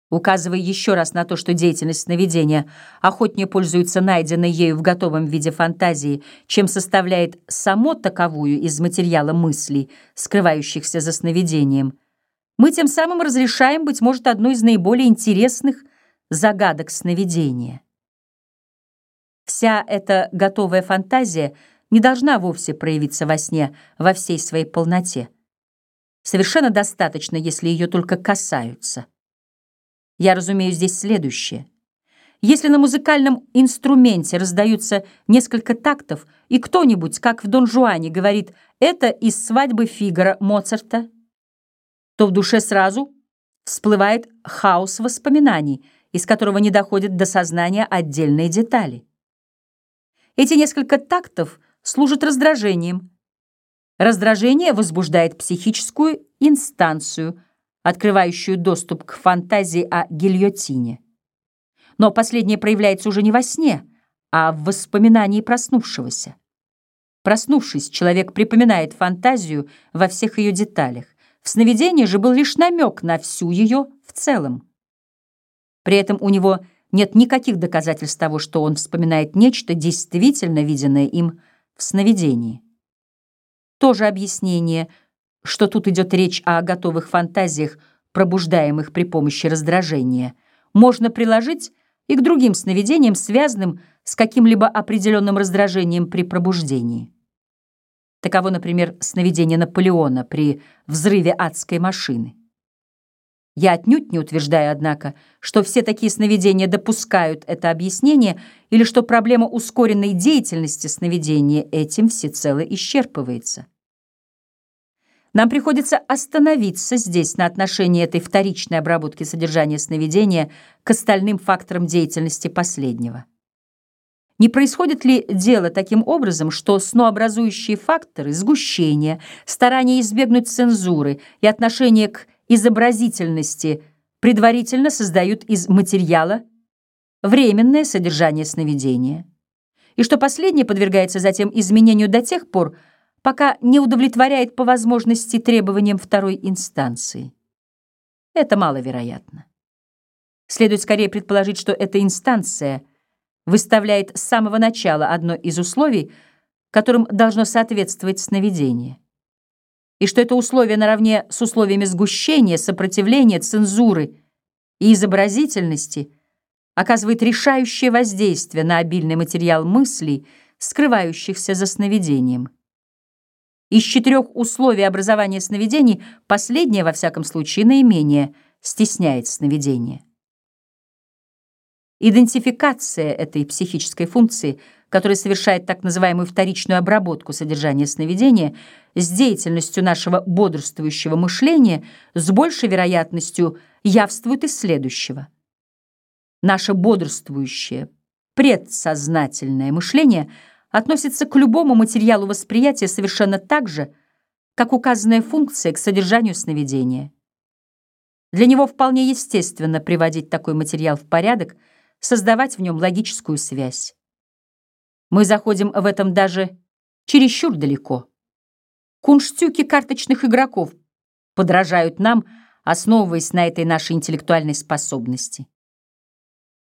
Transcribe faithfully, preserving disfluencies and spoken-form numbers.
Указывая еще раз на то, что деятельность сновидения охотнее пользуется найденной ею в готовом виде фантазии, чем составляет само таковую из материала мыслей, скрывающихся за сновидением, мы тем самым разрешаем, быть может, одну из наиболее интересных загадок сновидения. Вся эта готовая фантазия не должна вовсе проявиться во сне во всей своей полноте. Совершенно достаточно, если ее только касаются. Я разумею здесь следующее. Если на музыкальном инструменте раздаются несколько тактов, и кто-нибудь, как в «Дон Жуане», говорит «это из свадьбы Фигаро Моцарта», то в душе сразу всплывает хаос воспоминаний, из которого не доходят до сознания отдельные детали. Эти несколько тактов служат раздражением. Раздражение возбуждает психическую инстанцию, открывающую доступ к фантазии о гильотине. Но последнее проявляется уже не во сне, а в воспоминании проснувшегося. Проснувшись, человек припоминает фантазию во всех ее деталях. В сновидении же был лишь намек на всю ее в целом. При этом у него нет никаких доказательств того, что он вспоминает нечто, действительно виденное им в сновидении. То же объяснение, что тут идет речь о готовых фантазиях, пробуждаемых при помощи раздражения, можно приложить и к другим сновидениям, связанным с каким-либо определенным раздражением при пробуждении. Таково, например, сновидение Наполеона при взрыве адской машины. Я отнюдь не утверждаю, однако, что все такие сновидения допускают это объяснение или что проблема ускоренной деятельности сновидения этим всецело исчерпывается. Нам приходится остановиться здесь на отношении этой вторичной обработки содержания сновидения к остальным факторам деятельности последнего. Не происходит ли дело таким образом, что снообразующие факторы, сгущение, старание избегнуть цензуры и отношение к изобразительности предварительно создают из материала временное содержание сновидения, и что последнее подвергается затем изменению до тех пор, пока не удовлетворяет по возможности требованиям второй инстанции? Это маловероятно. Следует скорее предположить, что эта инстанция выставляет с самого начала одно из условий, которым должно соответствовать сновидение, и что это условие наравне с условиями сгущения, сопротивления, цензуры и изобразительности оказывает решающее воздействие на обильный материал мыслей, скрывающихся за сновидением. Из четырех условий образования сновидений последнее, во всяком случае, наименее стесняет сновидение. Идентификация этой психической функции, которая совершает так называемую вторичную обработку содержания сновидения, с деятельностью нашего бодрствующего мышления с большей вероятностью явствует из следующего. Наше бодрствующее, предсознательное мышление относится к любому материалу восприятия совершенно так же, как указанная функция к содержанию сновидения. Для него вполне естественно приводить такой материал в порядок, создавать в нем логическую связь. Мы заходим в этом даже чересчур далеко. Кунштюки карточных игроков подражают нам, основываясь на этой нашей интеллектуальной способности.